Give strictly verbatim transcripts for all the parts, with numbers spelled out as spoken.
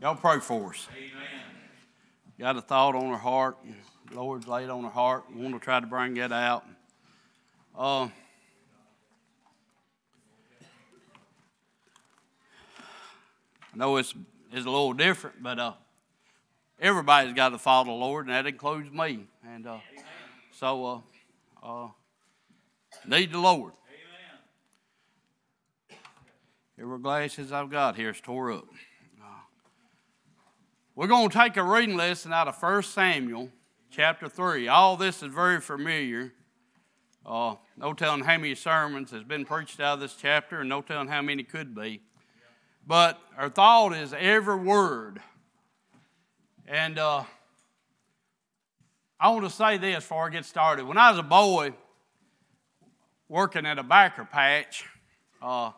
Y'all pray for us. Amen. Got a thought on our heart. The Lord's laid on our heart. We want to try to bring that out. Uh, I know it's, it's a little different, but uh, everybody's got to follow the Lord, and that includes me. And uh, so, uh, uh, need the Lord. Every glasses I've got here is tore up. Uh, we're going to take a reading lesson out of First Samuel, chapter three. All this is very familiar. Uh, no telling how many sermons has been preached out of this chapter, and no telling how many could be. But our thought is every word. And uh, I want to say this before I get started. When I was a boy working at a backer patch, uh,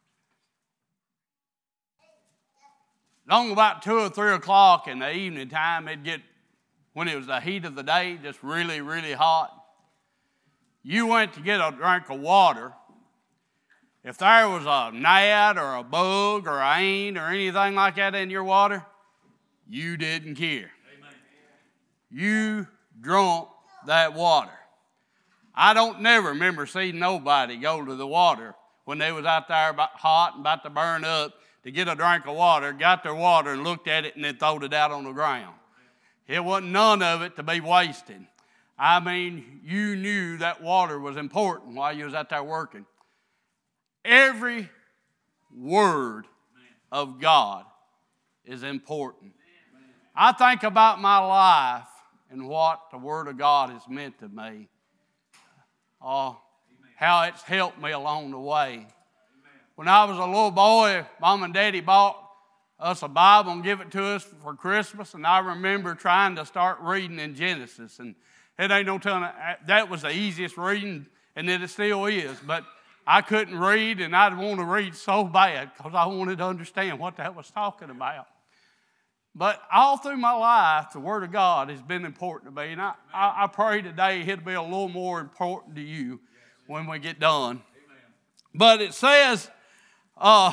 long about two or three o'clock in the evening time, it'd get, when it was the heat of the day, just really, really hot. You went to get a drink of water. If there was a gnat or a bug or an ant or anything like that in your water, you didn't care. Amen. You drunk that water. I don't never remember seeing nobody go to the water when they was out there about hot and about to burn up to get a drink of water, got their water and looked at it and then throwed it out on the ground. It wasn't none of it to be wasted. I mean, you knew that water was important while you was out there working. Every word of God is important. I think about my life and what the Word of God has meant to me. Uh, how it's helped me along the way. When I was a little boy, Mom and Daddy bought us a Bible and gave it to us for Christmas, and I remember trying to start reading in Genesis, and it ain't no telling, that was the easiest reading, and it still is, but I couldn't read, and I'd want to read so bad because I wanted to understand what that was talking about. But all through my life, the Word of God has been important to me, and I, I, I pray today it'll be a little more important to you when we get done. But it says, uh,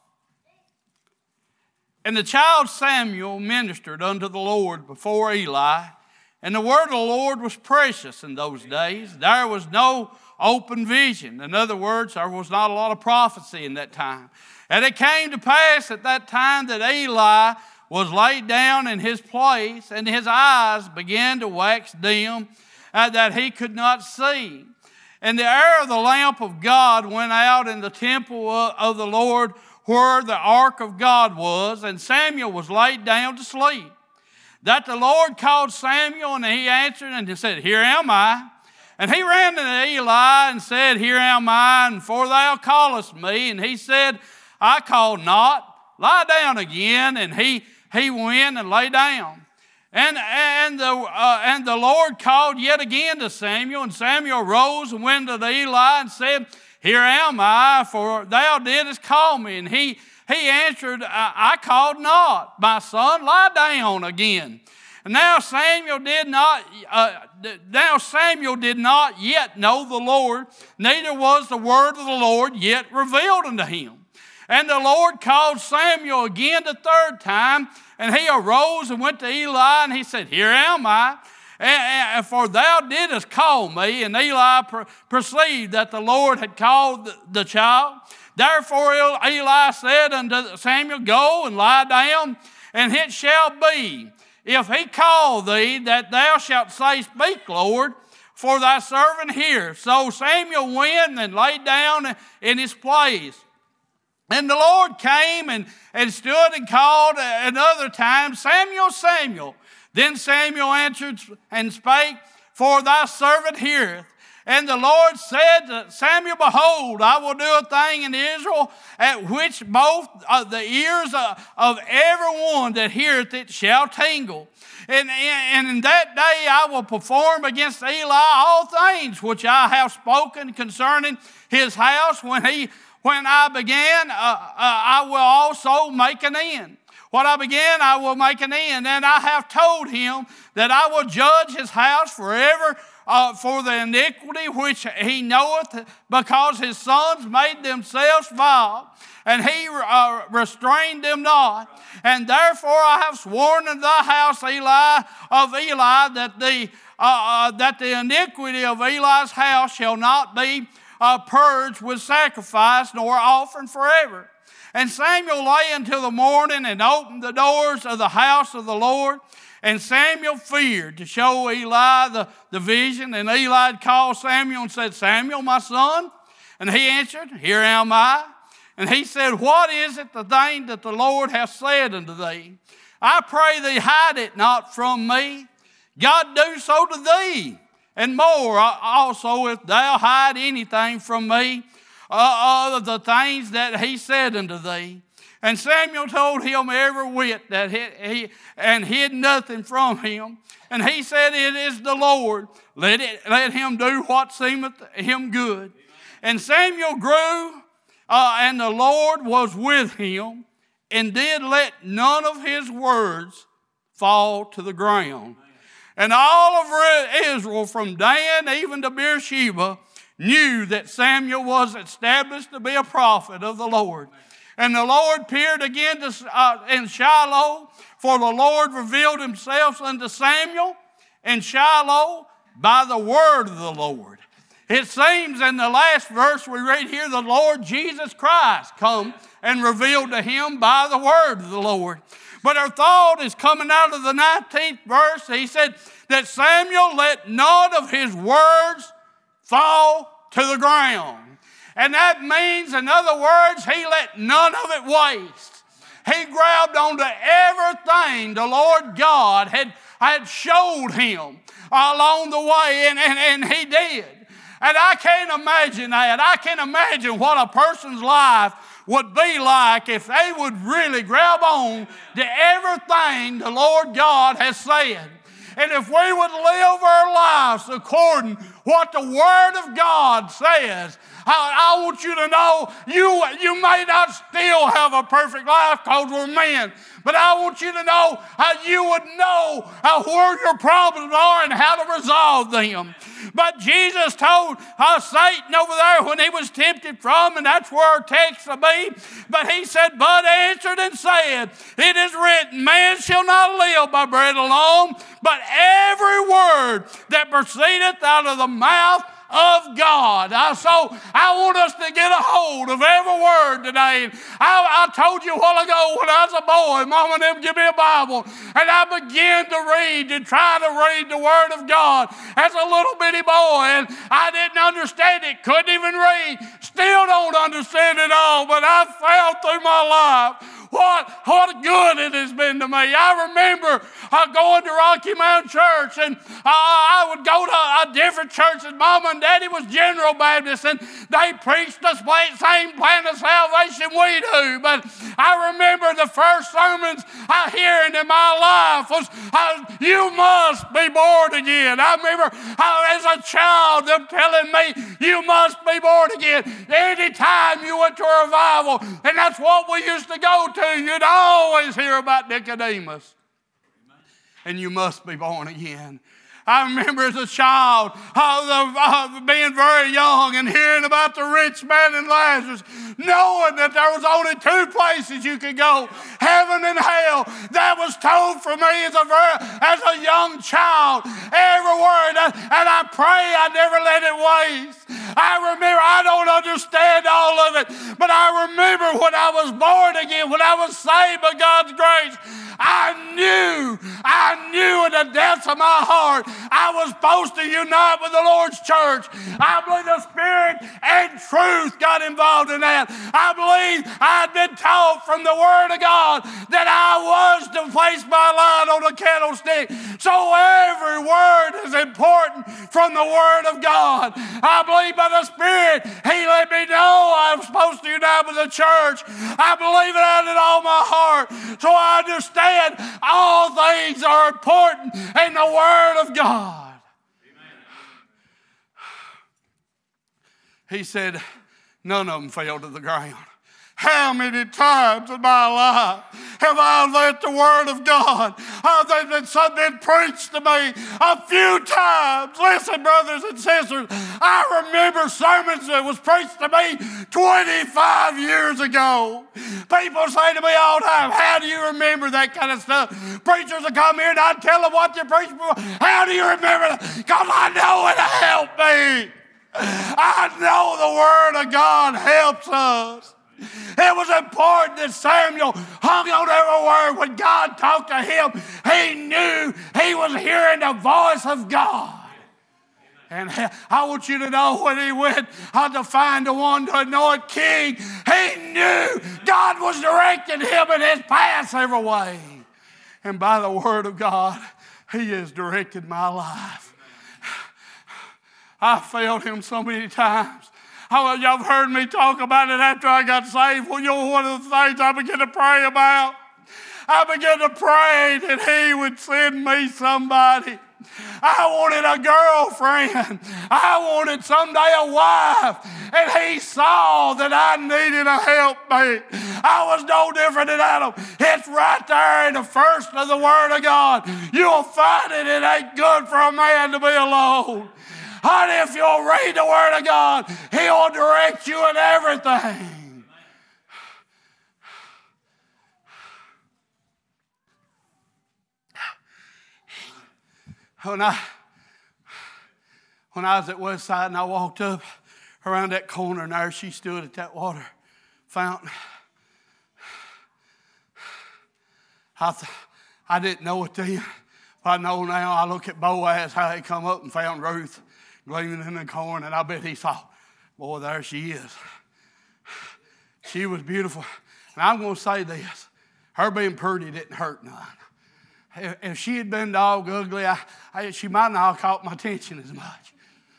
and the child Samuel ministered unto the Lord before Eli, and the word of the Lord was precious in those days. There was no open vision. In other words, there was not a lot of prophecy in that time. And it came to pass at that time that Eli was laid down in his place, and his eyes began to wax dim, uh, that he could not see. And the air of the lamp of God went out in the temple of the Lord where the ark of God was, and Samuel was laid down to sleep. That the Lord called Samuel, and he answered and he said, Here am I. And he ran to Eli and said, Here am I, and for thou callest me. And he said, I called not. Lie down again. And he, he went and lay down. And, and, the, uh, and the Lord called yet again to Samuel, and Samuel rose and went to Eli and said, Here am I, for thou didst call me. And he, he answered, I, I called not. My son, lie down again. And now Samuel did not, uh, now Samuel did not yet know the Lord, neither was the word of the Lord yet revealed unto him. And the Lord called Samuel again the third time, and he arose and went to Eli, and he said, Here am I, and, and, for thou didst call me. And Eli per, perceived that the Lord had called the, the child. Therefore Eli said unto Samuel, Go and lie down, and it shall be, if he call thee, that thou shalt say, Speak, Lord, for thy servant heareth. So Samuel went and lay down in his place. And the Lord came and, and stood and called another time, Samuel, Samuel. Then Samuel answered and spake, For thy servant heareth. And the Lord said to Samuel, Behold, I will do a thing in Israel at which both uh, the ears of, of everyone that heareth it shall tingle. And, and in that day I will perform against Eli all things which I have spoken concerning his house. When he when I began, uh, uh, I will also make an end. What I began, I will make an end. And I have told him that I will judge his house forever uh, for the iniquity which he knoweth, because his sons made themselves vile, and he uh, restrained them not. And therefore I have sworn in thy house, Eli, of Eli, that the uh, uh, that the iniquity of Eli's house shall not be uh, purged with sacrifice nor offering forever. And Samuel lay until the morning and opened the doors of the house of the Lord. And Samuel feared to show Eli the, the vision. And Eli called Samuel and said, Samuel, my son? And he answered, Here am I. And he said, What is it, the thing that the Lord hath said unto thee? I pray thee, hide it not from me. God do so to thee, and more also, if thou hide anything from me, uh, of the things that he said unto thee. And Samuel told him every whit that he, he and hid nothing from him. And he said, It is the Lord. Let it let him do what seemeth him good. And Samuel grew, uh, and the Lord was with him, and did let none of his words fall to the ground. And all of Israel, from Dan even to Beersheba, knew that Samuel was established to be a prophet of the Lord. And the Lord appeared again to, uh, in Shiloh, for the Lord revealed himself unto Samuel in Shiloh by the word of the Lord. It seems in the last verse we read here, the Lord Jesus Christ come and revealed to him by the word of the Lord. But our thought is coming out of the nineteenth verse. He said that Samuel let none of his words fall to the ground. And that means, in other words, he let none of it waste. He grabbed onto everything the Lord God had, had showed him along the way, and, and, and he did. And I can't imagine that. I can't imagine what a person's life would be like if they would really grab on to everything the Lord God has said. And if we would live our lives according to what the Word of God says, I, I want you to know you, you may not still have a perfect life because we're men, but I want you to know how you would know how, where your problems are and how to resolve them. But Jesus told uh, Satan over there when he was tempted from, and that's where our text will be, but he said, but answered and said, It is written, man shall not live by bread alone, but every word that proceedeth out of the mouth of God. Uh, so I want us to get a hold of every word today. I, I told you a while ago when I was a boy, Mama and them give me a Bible, and I began to read and try to read the Word of God as a little bitty boy, and I didn't understand it, couldn't even read, still don't understand it all, but I found through my life What, what good it has been to me. I remember uh, going to Rocky Mountain Church, and uh, I would go to a different church, and Mama and Daddy was General Baptist, and they preached the same plan of salvation we do. But I remember the first sermons I heard in my life was, uh, you must be born again. I remember how as a child them telling me, you must be born again. Anytime you went to a revival, and that's what we used to go to, you'd always hear about Nicodemus. And you must be born again. I remember as a child uh, uh, being very young and hearing about the rich man and Lazarus, knowing that there was only two places you could go, heaven and hell. That was told for me as a, very, as a young child, every word. And I pray I never let it waste. I remember, I don't understand all of it, but I remember when I was born again, when I was saved by God's grace, I knew, I knew in the depths of my heart I was supposed to unite with the Lord's church. I believe the Spirit and truth got involved in that. I believe I had been taught from the Word of God that I was to place my light on a candlestick. So every word is important from the Word of God. I believe by the Spirit He let me know I was supposed to unite with the church. I believe it out in all my heart. So I understand all things are important in the Word of God. Amen. He said, none of them fell to the ground. How many times in my life have I let the Word of God, uh, that has been preached to me a few times? Listen, brothers and sisters, I remember sermons that was preached to me twenty-five years ago. People say to me all the time, how do you remember that kind of stuff? Preachers will come here and I tell them what they preached before. How do you remember that? Because I know it helped me. I know the Word of God helps us. It was important that Samuel hung on every word. When God talked to him, he knew he was hearing the voice of God. And I want you to know when he went to find the one to anoint king, he knew God was directing him in his path every way. And by the Word of God, he has directed my life. I failed him so many times. Oh, y'all have heard me talk about it after I got saved. Well, you know, one of the things I began to pray about, I began to pray that he would send me somebody. I wanted a girlfriend. I wanted someday a wife. And he saw that I needed a helpmate. I was no different than Adam. It's right there in the first of the Word of God. You'll find it. It ain't good for a man to be alone. Honey, if you'll read the Word of God, He'll direct you in everything. When I, when I was at Westside and I walked up around that corner and there she stood at that water fountain, I, th- I didn't know it then, but I know now. I look at Boaz, how he come up and found Ruth gleaning in the corn, and I bet he thought, boy, there she is. She was beautiful. And I'm going to say this, her being pretty didn't hurt none. If she had been dog ugly, I, I, she might not have caught my attention as much.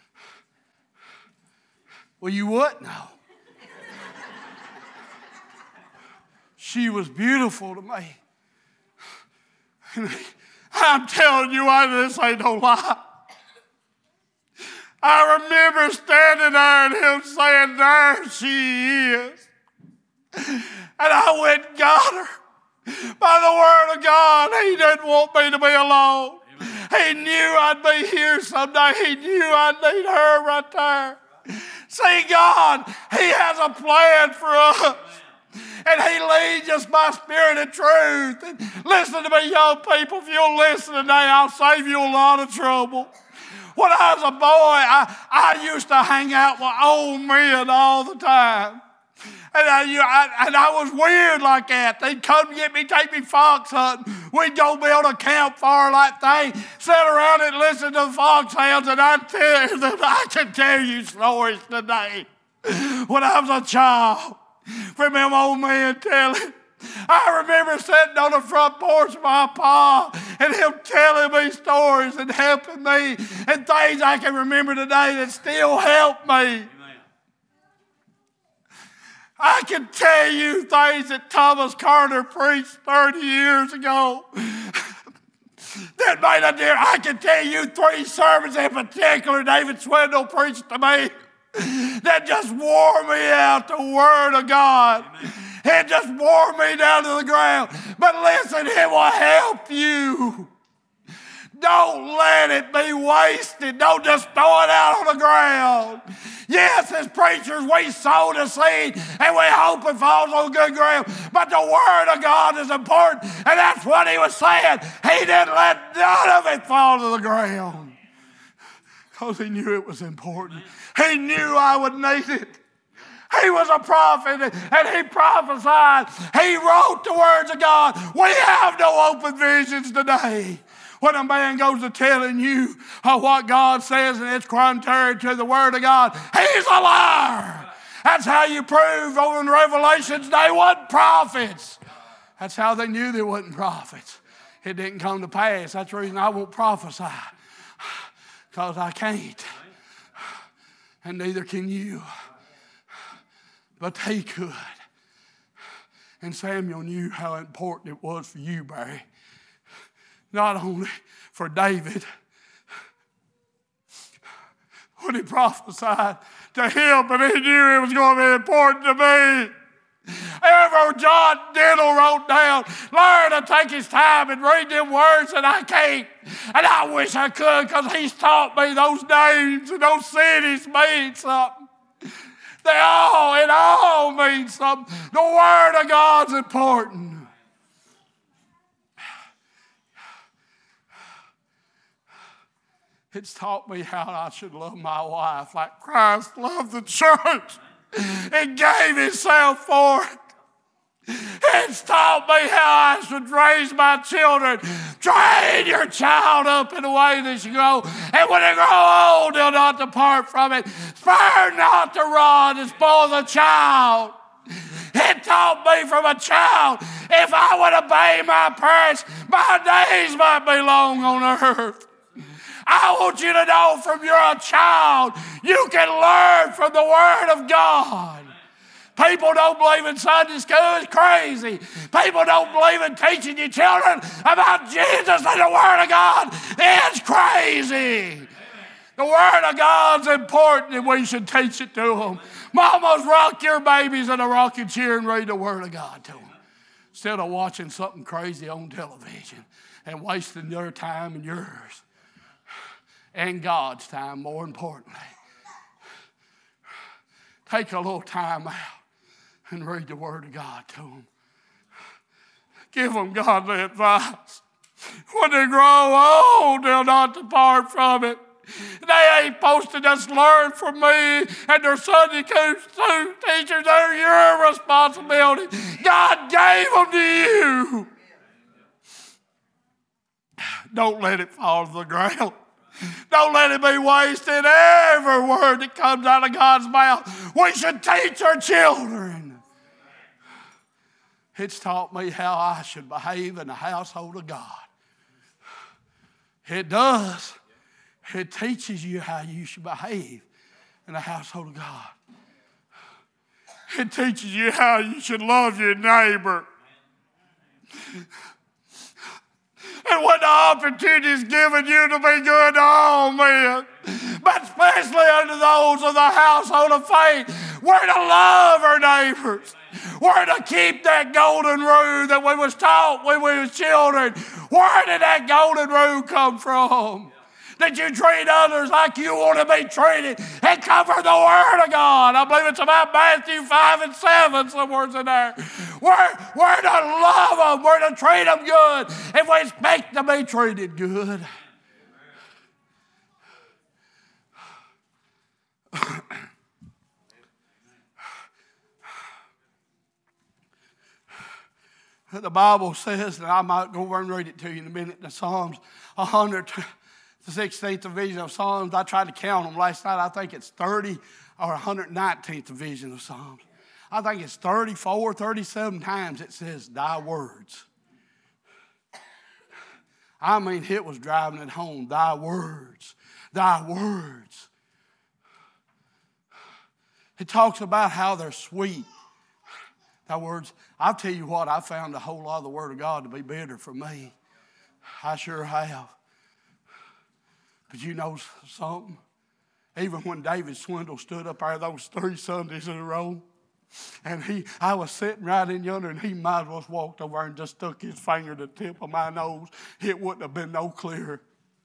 Well, you wouldn't know. She was beautiful to me. And I'm telling you, I this ain't no lie. I remember standing there and him saying, there she is. And I went and got her. By the Word of God, He didn't want me to be alone. Amen. He knew I'd be here someday. He knew I'd need her right there. See, God, He has a plan for us. And He leads us by Spirit and truth. And listen to me, young people. If you'll listen today, I'll save you a lot of trouble. When I was a boy, I, I used to hang out with old men all the time. And I, you know, I, and I was weird like that. They'd come get me, take me fox hunting. We'd go build a campfire like they sit around and listen to the foxhounds. And I'd tell you that I can tell you stories today. When I was a child, from them old men telling. I remember sitting on the front porch of my pa and him telling me stories and helping me and things I can remember today that still help me. Amen. I can tell you things that Thomas Carter preached thirty years ago that made a difference. I can tell you three sermons in particular David Swindle preached to me that just wore me out, the Word of God. Amen. It just wore me down to the ground. But listen, it will help you. Don't let it be wasted. Don't just throw it out on the ground. Yes, as preachers, we sow the seed and we hope it falls on good ground. But the Word of God is important. And that's what he was saying. He didn't let none of it fall to the ground. Because he knew it was important. He knew I would need it. He was a prophet and he prophesied. He wrote the words of God. We have no open visions today. When a man goes to telling you what God says and it's contrary to the Word of God, he's a liar. That's how you prove over in Revelations they weren't prophets. That's how they knew they wasn't prophets. It didn't come to pass. That's the reason I won't prophesy. Because I can't. And neither can you. But they could. And Samuel knew how important it was for you, Barry. Not only for David. When he prophesied to him, but he knew it was going to be important to me. Ever John Diddle wrote down, learn to take his time and read them words, and I can't. And I wish I could, because he's taught me those names and those cities mean something. They all, it all means something. The Word of God's important. It's taught me how I should love my wife like Christ loved the church and gave himself for it. It's taught me how I should raise my children. Train your child up in the way they should go. And when they grow old, they'll not depart from it. Spare not the rod and spoil the child. It taught me from a child, if I would obey my parents, my days might be long on earth. I want you to know from you're a child, you can learn from the Word of God. People don't believe in Sunday school. It's crazy. People don't believe in teaching your children about Jesus and the Word of God. It's crazy. The Word of God's important, and we should teach it to them. Mamas, rock your babies in a rocking chair and read the Word of God to them, instead of watching something crazy on television and wasting their time and yours. And God's time, more importantly. Take a little time out and read the Word of God to them. Give them godly advice. When they grow old, they'll not depart from it. They ain't supposed to just learn from me and their Sunday school teachers. They're your responsibility. God gave them to you. Don't let it fall to the ground. Don't let it be wasted. Every word that comes out of God's mouth, we should teach our children. It's taught me how I should behave in the household of God. It does. It teaches you how you should behave in the household of God. It teaches you how you should love your neighbor. And when the opportunity is given you to be good to all men, but especially unto those of the household of faith, we're to love our neighbors. We're to keep that golden rule that we was taught when we was children. Where did that golden rule come from? That you treat others like you want to be treated and cover the Word of God. I believe it's about Matthew five and seven, somewhere in there. We're, we're to love them. We're to treat them good if we expect to be treated good. The Bible says, and I might go over and read it to you in a minute, the Psalms one hundred, the sixteenth division of Psalms. I tried to count them last night. I think it's thirty or one hundred nineteenth division of Psalms. I think it's thirty-four, thirty-seven times it says, thy words. I mean, it was driving it home. Thy words, thy words. It talks about how they're sweet. Thy words. I'll tell you what, I found a whole lot of the Word of God to be bitter for me. I sure have. But you know something? Even when David Swindle stood up there those three Sundays in a row, and he, I was sitting right in yonder, and he might as well walked over and just stuck his finger to the tip of my nose. It wouldn't have been no clearer.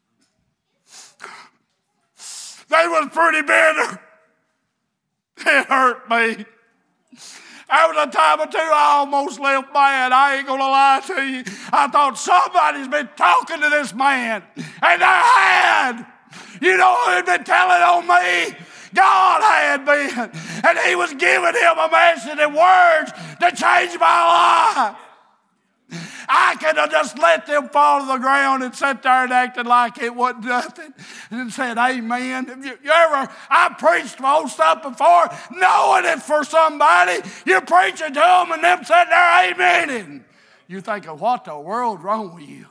They was pretty bitter. It hurt me. There was a time or two I almost left mad. I ain't going to lie to you. I thought somebody's been talking to this man. And they had. You know who had been telling on me? God had been. And he was giving him a message and words to change my life. I could have just let them fall to the ground and sat there and acted like it wasn't nothing and said, amen. Have you, you ever, I preached old stuff before, knowing it for somebody. You're preaching to them and them sitting there amening. You're thinking, what the world's wrong with you?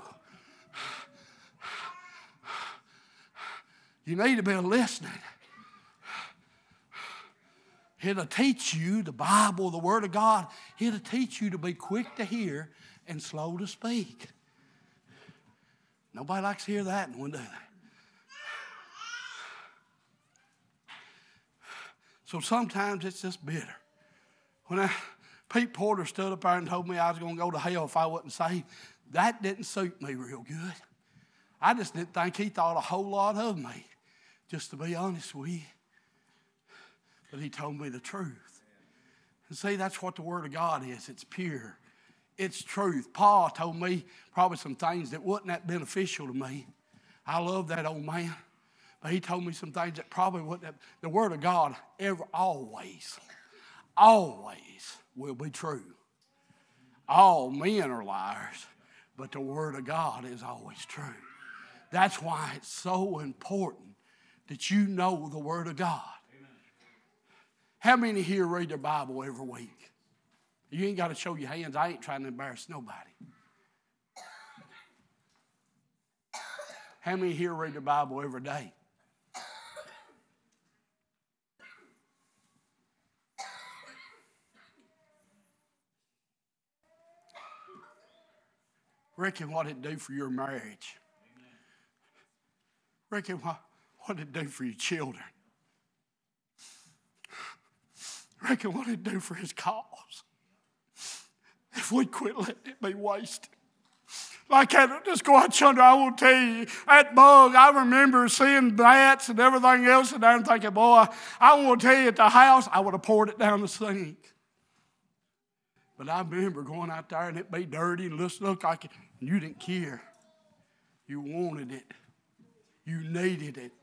You need to be listening. It'll teach you, the Bible, the Word of God, it'll teach you to be quick to hear and slow to speak. Nobody likes to hear that one, do they? So sometimes it's just bitter. When I Pete Porter stood up there and told me I was going to go to hell if I wasn't saved. That didn't suit me real good. I just didn't think he thought a whole lot of me, just to be honest with you. But he told me the truth. And see, that's what the Word of God is. It's pure. It's truth. Paul told me probably some things that wasn't that beneficial to me. I love that old man. But he told me some things that probably wasn't that. The Word of God ever, always, always will be true. All men are liars, but the Word of God is always true. That's why it's so important that you know the Word of God. Amen. How many here read their Bible every week? You ain't got to show your hands. I ain't trying to embarrass nobody. How many here read the Bible every day? Reckon what it'd do for your marriage. Reckon what, what it'd do for your children. Reckon what it'd do for his cause. If we quit letting it be wasted. Like that, just go out yonder, I will tell you, that bug, I remember seeing bats and everything else in there and thinking, boy, I want to tell you at the house, I would have poured it down the sink. But I remember going out there and it be dirty and just look like it. And you didn't care. You wanted it. You needed it.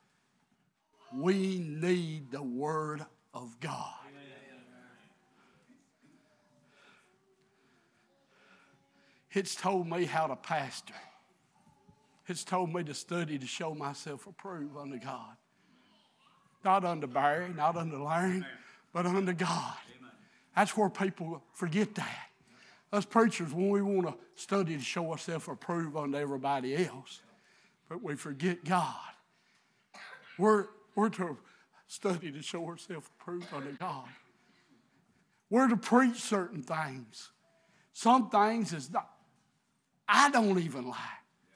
We need the Word of God. It's told me how to pastor. It's told me to study to show myself approved unto God. Not unto Barry, not unto Larry, but unto God. That's where people forget that. Us preachers, when we want to study to show ourselves approved unto everybody else, but we forget God. We're, we're to study to show ourselves approved unto God. We're to preach certain things. Some things is not, I don't even like.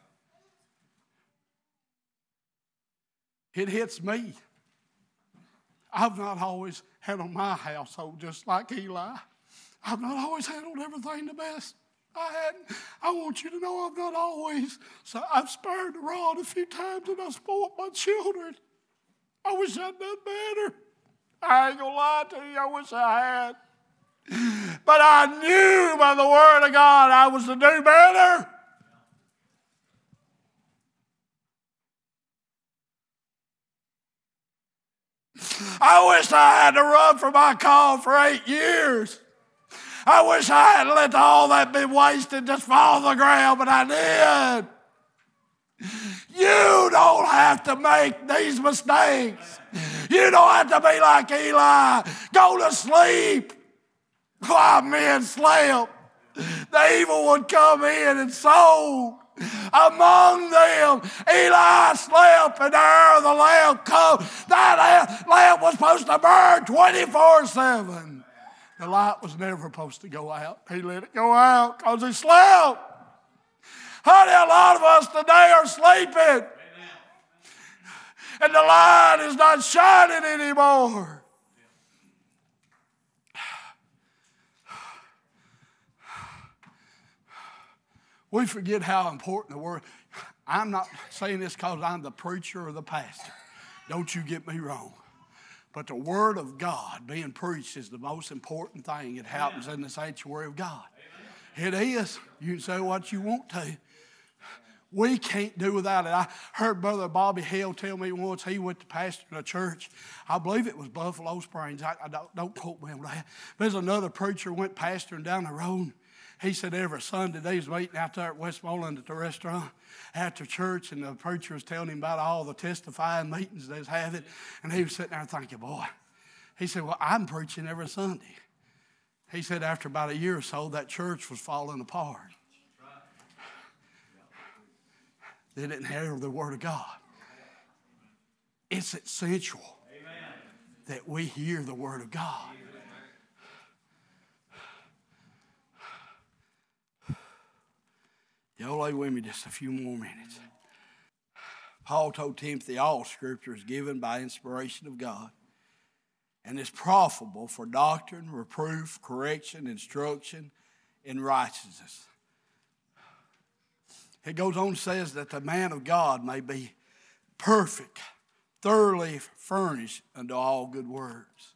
It hits me. I've not always handled my household just like Eli. I've not always handled everything the best. I hadn't. I want you to know I've not always. So I've spared the rod a few times and I spoiled my children. I wish I'd done better. I ain't gonna lie to you, I wish I had. But I knew by the Word of God I was to do better. I wish I had to run for my call for eight years. I wish I hadn't let all that be wasted, just fall on the ground, but I did. You don't have to make these mistakes. You don't have to be like Eli. Go to sleep while men slept. The evil one come in and sold among them. Eli slept and there the lamp come. That lamp was supposed to burn twenty-four seven. The light was never supposed to go out. He let it go out because he slept. Honey, a lot of us today are sleeping. Amen. And the light is not shining anymore. We forget how important the Word. I'm not saying this because I'm the preacher or the pastor. Don't you get me wrong. But the Word of God being preached is the most important thing that happens in the sanctuary of God. It is. You can say what you want to. We can't do without it. I heard Brother Bobby Hale tell me once he went to pastor in a church. I believe it was Buffalo Springs. I, I don't, don't quote me on that. There's another preacher went pastoring down the road. He said every Sunday they was meeting out there at Westmoreland at the restaurant after church, and the preacher was telling him about all the testifying meetings they was having, and he was sitting there thinking, boy, he said, well, I'm preaching every Sunday. He said after about a year or so, that church was falling apart. They didn't hear the Word of God. It's essential that we hear the Word of God. Y'all lay with me just a few more minutes. Paul told Timothy all Scripture is given by inspiration of God and is profitable for doctrine, reproof, correction, instruction in righteousness. It goes on and says that the man of God may be perfect, thoroughly furnished unto all good works.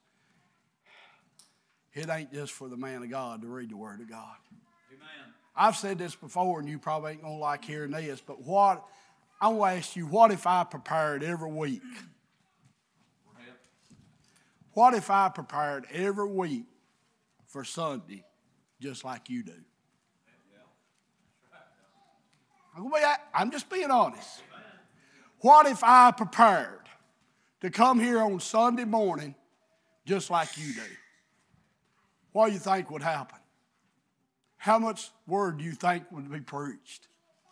It ain't just for the man of God to read the Word of God. Amen. I've said this before, and you probably ain't going to like hearing this, but what, I want to ask you, what if I prepared every week? What if I prepared every week for Sunday just like you do? I'm just being honest. What if I prepared to come here on Sunday morning just like you do? What do you think would happen? How much word do you think would be preached?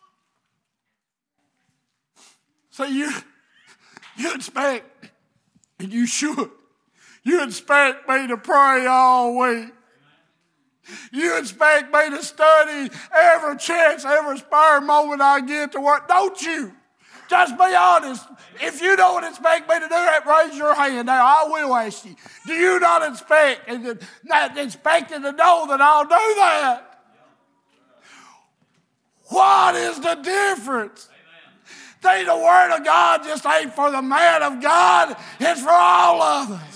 So you, you expect, and you should, you expect me to pray all week. You expect me to study every chance, every spare moment I get to work. Don't you? Just be honest. If you don't expect me to do that, raise your hand. Now, I will ask you. Do you not expect and not expecting to know that I'll do that? What is the difference? Think the Word of God just ain't for the man of God. It's for all of us.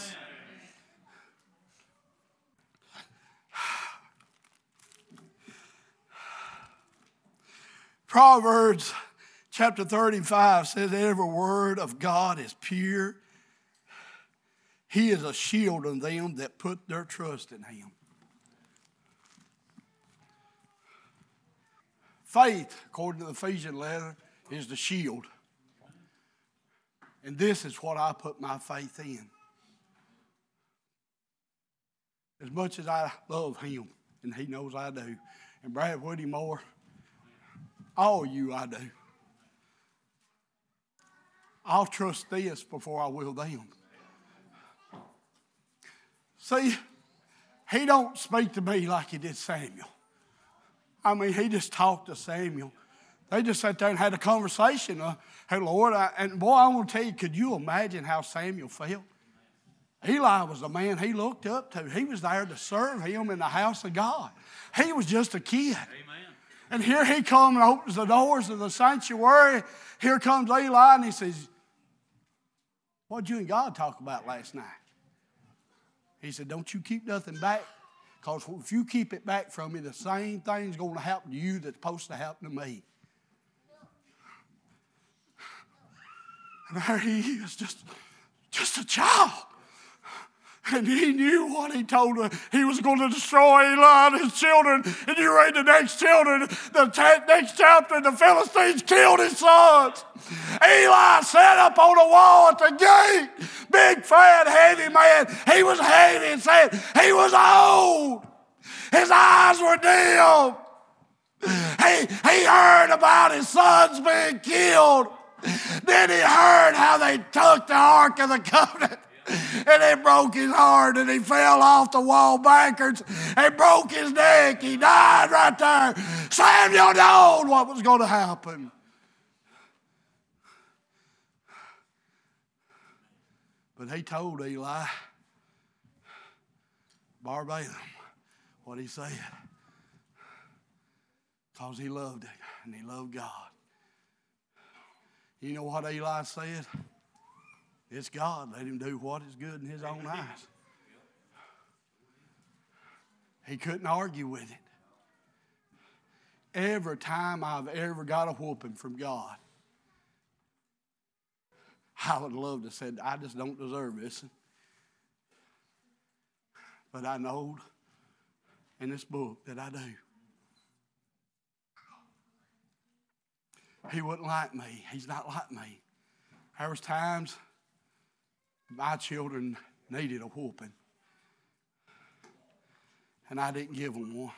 Proverbs chapter thirty-five says every word of God is pure. He is a shield of them that put their trust in Him. Faith, according to the Ephesians letter, is the shield. And this is what I put my faith in. As much as I love Him, and He knows I do, and Brad Woody Moore, all you I do. I'll trust this before I will them. See, He don't speak to me like He did Samuel. I mean, He just talked to Samuel. They just sat there and had a conversation. Uh, hey, Lord, I, and boy, I want to tell you, could you imagine how Samuel felt? Eli was the man he looked up to. He was there to serve Him in the house of God. He was just a kid. Amen. And here he comes and opens the doors of the sanctuary. Here comes Eli and he says, what did you and God talk about last night? He said, don't you keep nothing back, because if you keep it back from me, the same thing's going to happen to you that's supposed to happen to me. And there he is, just, just a child. And he knew what he told her. He was going to destroy Eli and his children. And you read the next children, the t- next chapter, the Philistines killed his sons. Eli sat up on the wall at the gate. Big, fat, heavy man. He was heavy and said he was old. His eyes were dim. He, he heard about his sons being killed. Then he heard how they took the Ark of the Covenant. And it broke his heart, and he fell off the wall backwards and broke his neck. He died right there. Samuel knew what was going to happen. But he told Eli, verbatim, what he said. Because he loved it, and he loved God. You know what Eli said? It's God. Let him do what is good in his own eyes. He couldn't argue with it. Every time I've ever got a whooping from God, I would love to say, I just don't deserve this. But I know in this book that I do. He wasn't like me. He's not like me. There was times my children needed a whooping, and I didn't give them one.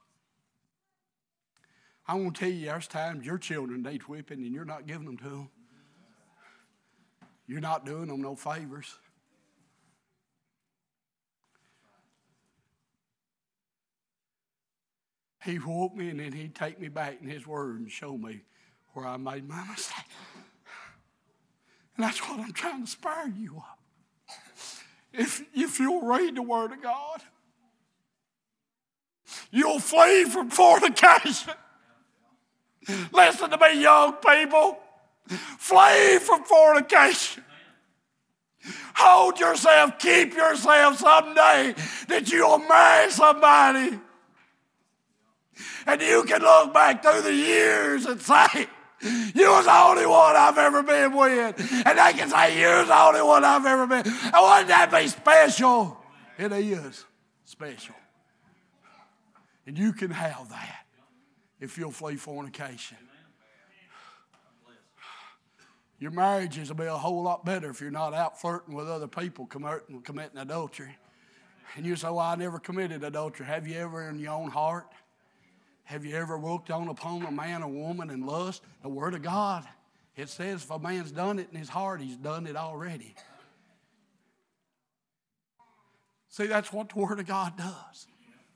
I'm going to tell you, there's times your children need whipping, and you're not giving them to them. You're not doing them no favors. He whooped me, and then he'd take me back in His Word and show me where I made my mistake. And that's what I'm trying to spur you of. If, if you'll read the Word of God, you'll flee from fornication. Listen to me, young people. Flee from fornication. Hold yourself, keep yourself someday that you'll marry somebody. And you can look back through the years and say, you was the only one I've ever been with. And they can say, you was the only one I've ever been. And wouldn't that be special? It is special. And you can have that if you'll flee fornication. Your marriages will be a whole lot better if you're not out flirting with other people committing, committing adultery. And you say, well, I never committed adultery. Have you ever in your own heart? Have you ever looked on upon a man or woman in lust? The Word of God, it says if a man's done it in his heart, he's done it already. See, that's what the Word of God does.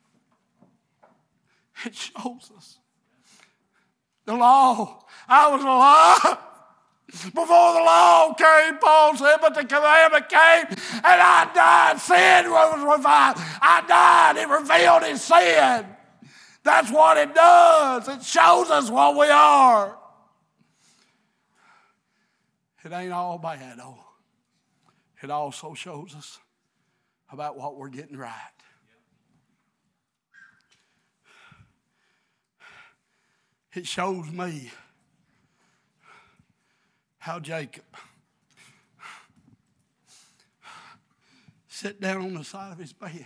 It shows us. The law, I was alive before the law came, Paul said, but the commandment came, and I died. Sin was revived. I died. It revealed his sin. That's what it does. It shows us what we are. It ain't all bad, though. It also shows us about what we're getting right. It shows me how Jacob sat down on the side of his bed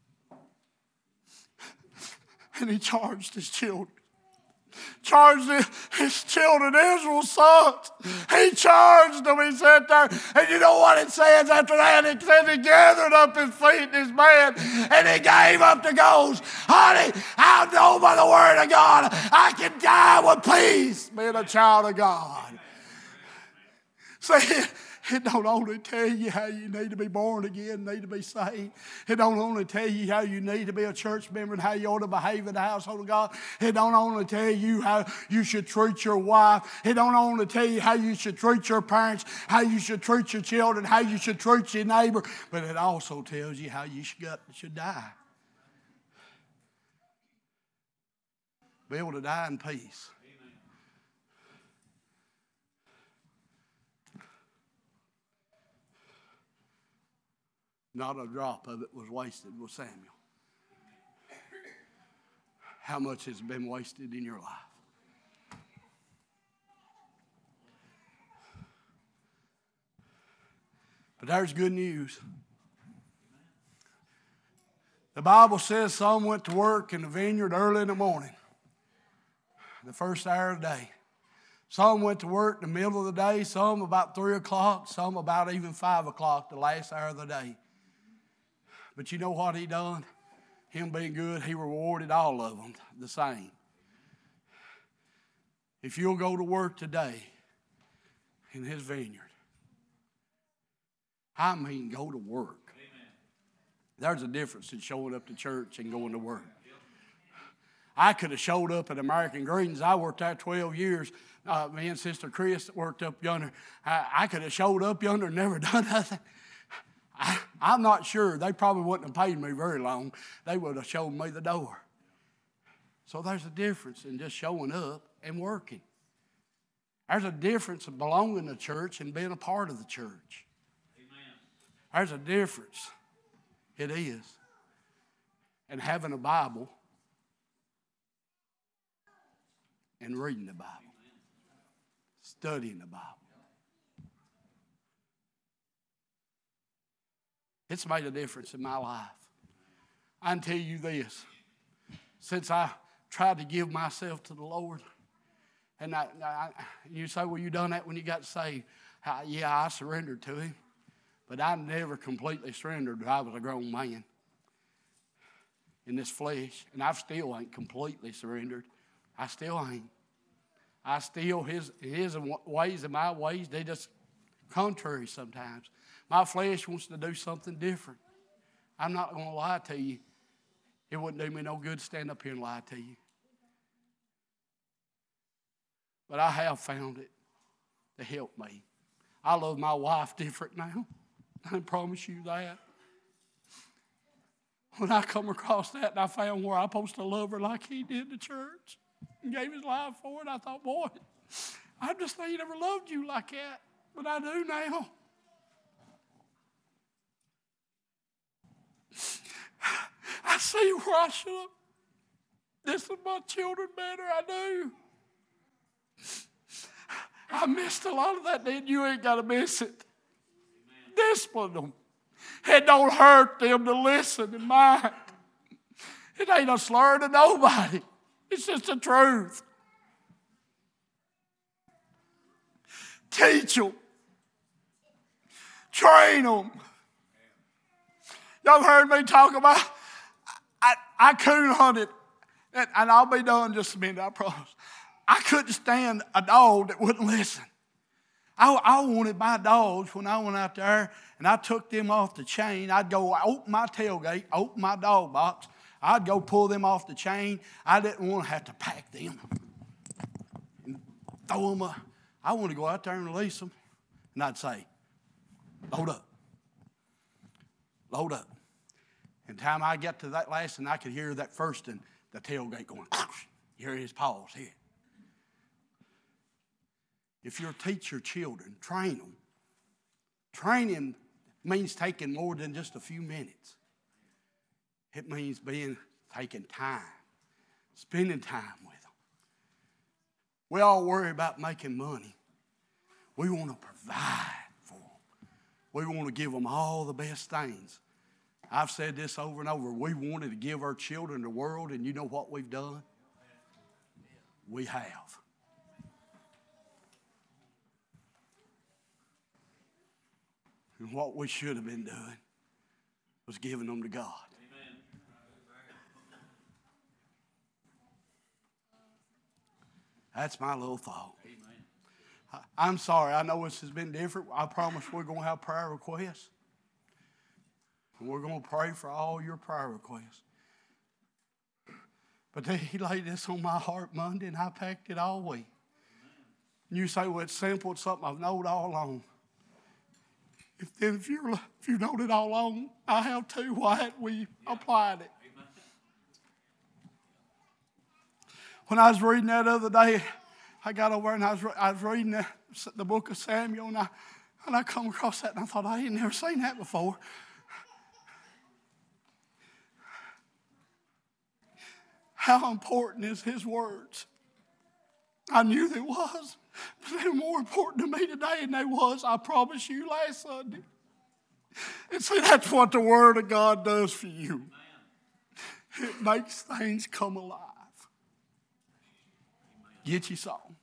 and he charged his children. Charged his children, Israel's sons. He charged them. He sat there. And you know what it says after that? It says he gathered up his feet and his bed and he gave up the ghost. Honey, I know by the Word of God I can die with peace being a child of God. See, it don't only tell you how you need to be born again, need to be saved. It don't only tell you how you need to be a church member and how you ought to behave in the household of God. It don't only tell you how you should treat your wife. It don't only tell you how you should treat your parents, how you should treat your children, how you should treat your neighbor. But it also tells you how you should, should die. Be able to die in peace. Not a drop of it was wasted with Samuel. How much has been wasted in your life? But there's good news. The Bible says some went to work in the vineyard early in the morning, the first hour of the day. Some went to work in the middle of the day, some about three o'clock, some about even five o'clock, the last hour of the day. But you know what he done? Him being good, he rewarded all of them the same. If you'll go to work today in his vineyard, I mean go to work. Amen. There's a difference in showing up to church and going to work. I could have showed up at American Greens. I worked there twelve years. Uh, me and Sister Chris worked up yonder. I, I could have showed up yonder and never done nothing. I, I'm not sure. They probably wouldn't have paid me very long. They would have showed me the door. So there's a difference in just showing up and working. There's a difference in belonging to church and being a part of the church. Amen. There's a difference. It is. And having a Bible and reading the Bible. Studying the Bible. It's made a difference in my life. I can tell you this. Since I tried to give myself to the Lord, and I, I, you say, well, you done that when you got saved. I, yeah, I surrendered to Him. But I never completely surrendered until I was a grown man in this flesh. And I still ain't completely surrendered. I still ain't. I still, his, his ways and my ways, they just contrary sometimes. My flesh wants to do something different. I'm not going to lie to you. It wouldn't do me no good to stand up here and lie to you. But I have found it to help me. I love my wife different now. I promise you that. When I come across that and I found where I'm supposed to love her like he did the church and gave his life for it, I thought, boy, I just ain't ever loved you like that, but I do now. I see where I should have listened to my children better. I do. I missed a lot of that, then you ain't got to miss it. Amen. Discipline them. It don't hurt them to listen and mind. It ain't a slur to nobody. It's just the truth. Teach them. Train them. Y'all heard me talk about, I, I coon hunted, and, and I'll be done just a minute, I promise. I couldn't stand a dog that wouldn't listen. I, I wanted my dogs when I went out there and I took them off the chain. I'd go open my tailgate, open my dog box. I'd go pull them off the chain. I didn't want to have to pack them and throw them up. I want to go out there and release them. And I'd say, load up. Load up. And the time I got to that last and I could hear that first and the tailgate going, you hear his paws here. If you'll teach your children, train them. Training means taking more than just a few minutes. It means being, taking time, spending time with them. We all worry about making money. We want to provide for them. We want to give them all the best things. I've said this over and over. We wanted to give our children the world, and you know what we've done? We have. And what we should have been doing was giving them to God. Amen. That's my little thought. Amen. I, I'm sorry. I know this has been different. I promise we're going to have prayer requests. And we're going to pray for all your prayer requests. But he laid this on my heart Monday, and I packed it all week. And you say, well, it's simple. It's something I've known all along. If, then if, you're, if you've known it all along, I have too. Why hadn't we applied it? When I was reading that other day, I got over and I was, I was reading the, the book of Samuel, and I, and I come across that, and I thought, I ain't never seen that before. How important is his words? I knew there was, but they were more important to me today than they was, I promise you, last Sunday. And see, that's what the Word of God does for you. It makes things come alive. Get you some.